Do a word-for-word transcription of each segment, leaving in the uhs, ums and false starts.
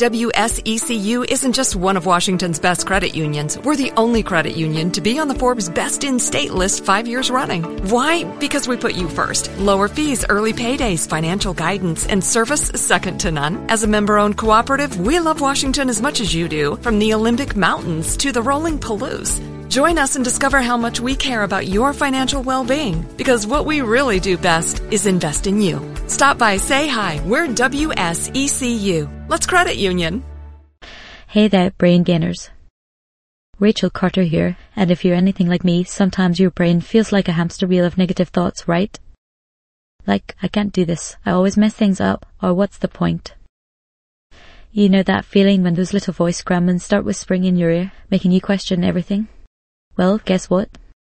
W S E C U isn't just one of Washington's best credit unions. We're the only credit union to be on the Forbes Best in State list five years running. Why? Because we put you first. Lower fees, early paydays, financial guidance, and service second to none. As a member-owned cooperative, we love Washington as much as you do, from the Olympic Mountains to the rolling Palouse. Join us and discover how much we care about your financial well-being, because what we really do best is invest in you. Stop by, say hi. We're W S E C U. Let's credit union. Hey there, brain gainers. Rachel Carter here, and if you're anything like me, sometimes your brain feels like a hamster wheel of negative thoughts, right? Like, I can't do this, I always mess things up, or what's the point? You know that feeling when those little voice gremlins start whispering in your ear, making you question everything? Well, guess what?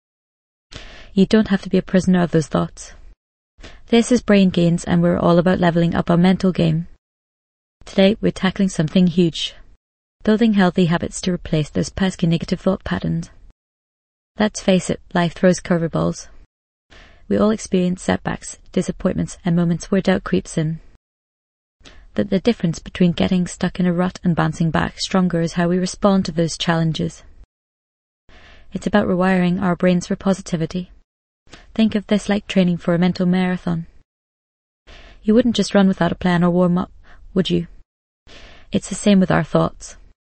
You don't have to be a prisoner of those thoughts. This is Brain Gains, and we're all about leveling up our mental game. Today, we're tackling something huge. Building healthy habits to replace those pesky negative thought patterns. Let's face it, life throws curveballs. We all experience setbacks, disappointments, and moments where doubt creeps in. But the difference between getting stuck in a rut and bouncing back stronger is how we respond to those challenges. It's about rewiring our brains for positivity. Think of this like training for a mental marathon. You wouldn't just run without a plan or warm up, would you? It's the same with our thoughts.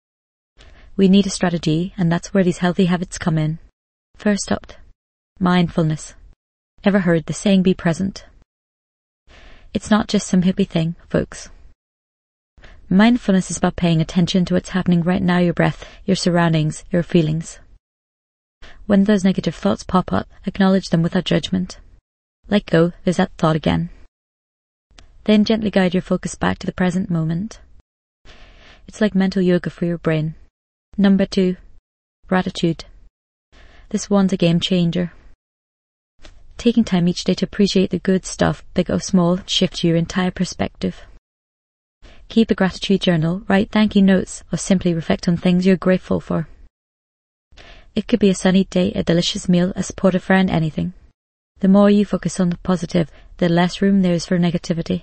We need a strategy, and that's where these healthy habits come in. First up, mindfulness. Ever heard the saying, be present? It's not just some hippie thing, folks. Mindfulness is about paying attention to what's happening right now, your breath, your surroundings, your feelings. When those negative thoughts pop up, acknowledge them without judgment. Let go, there's that thought again. Then gently guide your focus back to the present moment. It's like mental yoga for your brain. Number two, gratitude. This one's a game changer. Taking time each day to appreciate the good stuff, big or small, shifts your entire perspective. Keep a gratitude journal, write thank you notes, or simply reflect on things you're grateful for. It could be a sunny day, a delicious meal, a supportive friend, anything. The more you focus on the positive, the less room there is for negativity.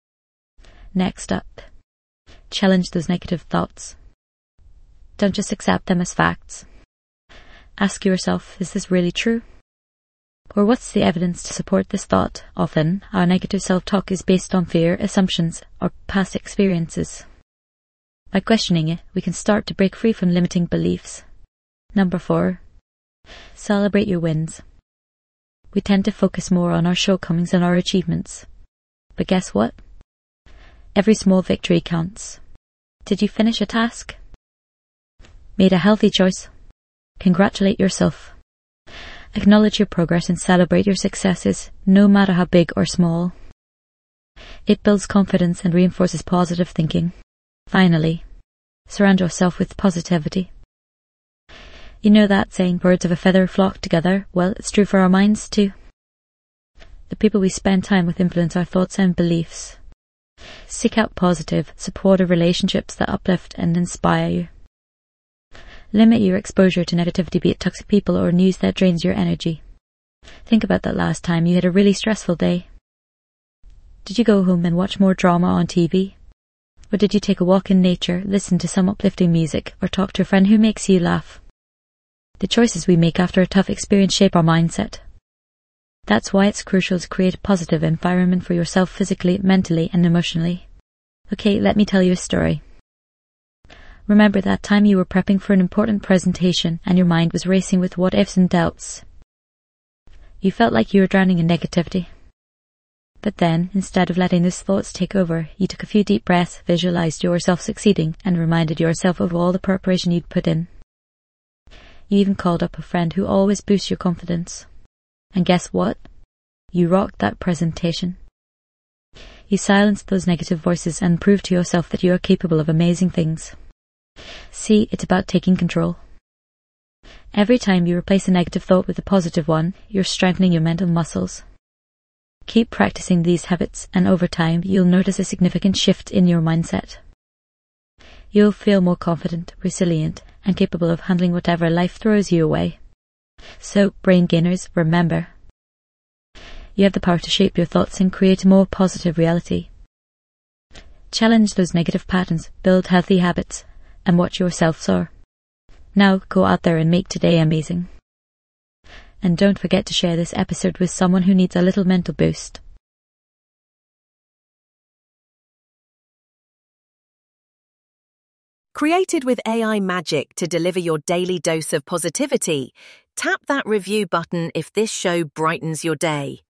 Next up, challenge those negative thoughts. Don't just accept them as facts. Ask yourself, is this really true? Or what's the evidence to support this thought? Often, our negative self-talk is based on fear, assumptions, or past experiences. By questioning it, we can start to break free from limiting beliefs. Number four, celebrate your wins. We tend to focus more on our shortcomings than our achievements. But guess what? Every small victory counts. Did you finish a task? Made a healthy choice? Congratulate yourself. Acknowledge your progress and celebrate your successes, no matter how big or small. It builds confidence and reinforces positive thinking. Finally, surround yourself with positivity. You know that saying, birds of a feather flock together? Well, it's true for our minds too. The people we spend time with influence our thoughts and beliefs. Seek out positive, supportive relationships that uplift and inspire you. Limit your exposure to negativity, be it toxic people or news that drains your energy. Think about that last time you had a really stressful day. Did you go home and watch more drama on T V? Or did you take a walk in nature, listen to some uplifting music, or talk to a friend who makes you laugh? The choices we make after a tough experience shape our mindset. That's why it's crucial to create a positive environment for yourself physically, mentally, and emotionally. Okay, let me tell you a story. Remember that time you were prepping for an important presentation and your mind was racing with what ifs and doubts. You felt like you were drowning in negativity. But then, instead of letting those thoughts take over, you took a few deep breaths, visualized yourself succeeding, and reminded yourself of all the preparation you'd put in. You even called up a friend who always boosts your confidence. And guess what? You rocked that presentation. You silenced those negative voices and proved to yourself that you are capable of amazing things. See, it's about taking control. Every time you replace a negative thought with a positive one, you're strengthening your mental muscles. Keep practicing these habits, and over time, you'll notice a significant shift in your mindset. You'll feel more confident, resilient, and capable of handling whatever life throws you away. So, brain gainers, remember, you have the power to shape your thoughts and create a more positive reality. Challenge those negative patterns, build healthy habits, and watch yourself soar. Now go out there and make today amazing. And don't forget to share this episode with someone who needs a little mental boost. Created with A I magic to deliver your daily dose of positivity, tap that review button if this show brightens your day.